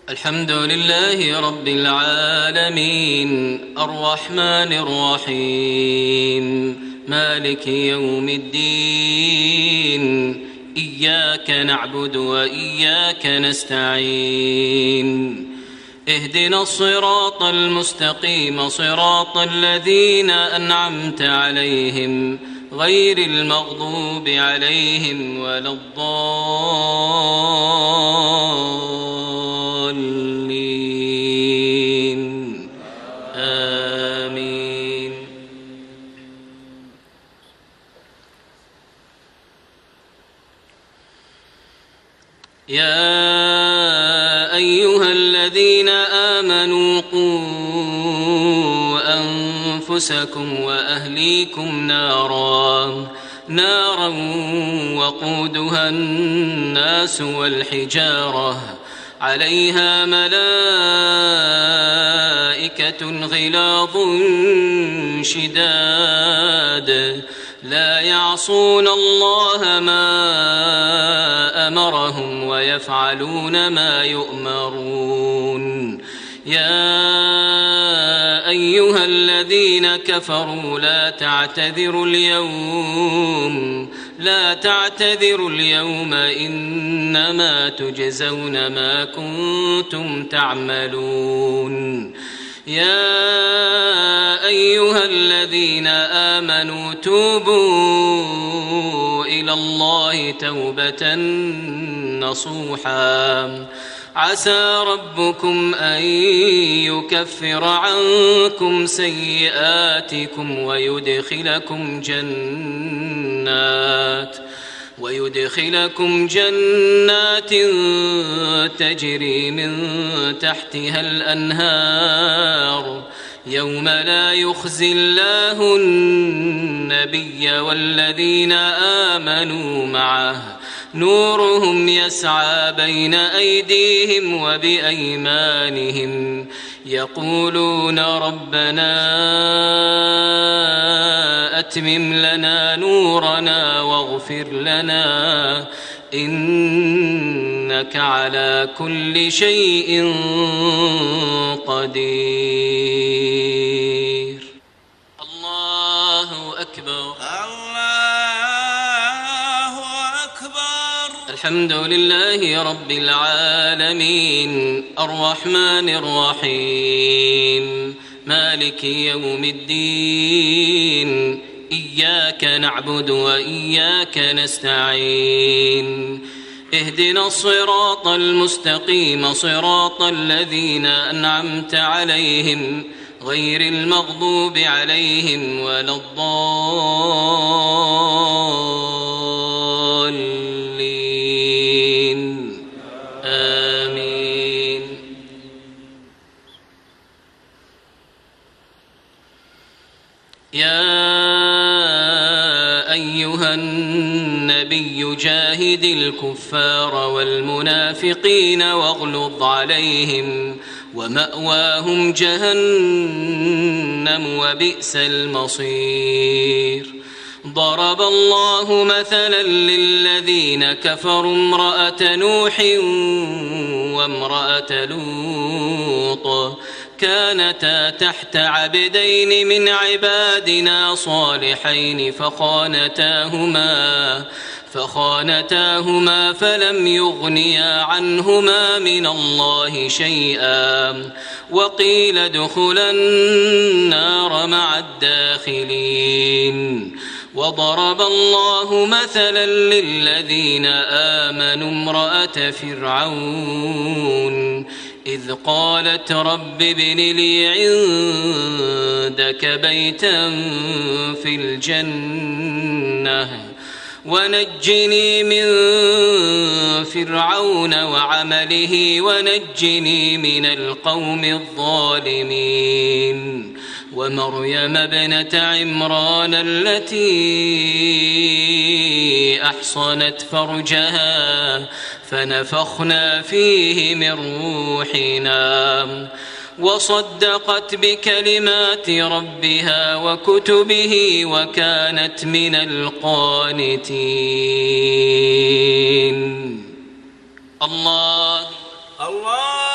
الحمد لله رب العالمين الرحمن الرحيم مالك يوم الدين إياك نعبد وإياك نستعين اهدنا الصراط المستقيم صراط الذين أنعمت عليهم غير المغضوب عليهم ولا الضالين آمين. يا أيها الذين آمنوا قوا أنفسكم وأهليكم نارا وقودها الناس والحجارة عليها ملائكة غلاظ شداد لا يعصون الله ما أمرهم ويفعلون ما يؤمرون. يا أيها الذين كفروا لا تعتذروا اليوم إنما تجزون ما كنتم تعملون. يا أيها الذين آمنوا توبوا إلى الله توبة نصوحا عسى ربكم أن يكفر عنكم سيئاتكم ويدخلكم جنات تجري من تحتها الأنهار يوم لا يخزي الله النبي والذين آمنوا معه نورهم يسعى بين أيديهم وبأيمانهم يقولون ربنا أتمم لنا نورنا واغفر لنا إنك على كل شيء قدير. الله أكبر. الحمد لله رب العالمين الرحمن الرحيم مالك يوم الدين إياك نعبد وإياك نستعين اهدنا الصراط المستقيم صراط الذين أنعمت عليهم غير المغضوب عليهم ولا الضالين آمين. يا أيها النبي جاهد الكفار والمنافقين واغلظ عليهم ومأواهم جهنم وبئس المصير. ضرب الله مثلا للذين كفروا امرأة نوح وامرأة لوط كانتا تحت عبدين من عبادنا صالحين فخانتاهما فلم يغنيا عنهما من الله شيئا وقيل ادخلا النار مع الداخلين. وضرب الله مثلا للذين آمنوا امرأة فرعون إذ قالت رب ابن لي عندك بيتا في الجنة ونجني من فرعون وعمله ونجني من القوم الظالمين. ومريم ابنة عمران التي أحصنت فرجها فنفخنا فيه من روحنا وصدقت بكلمات ربها وكتبه وكانت من القانتين. الله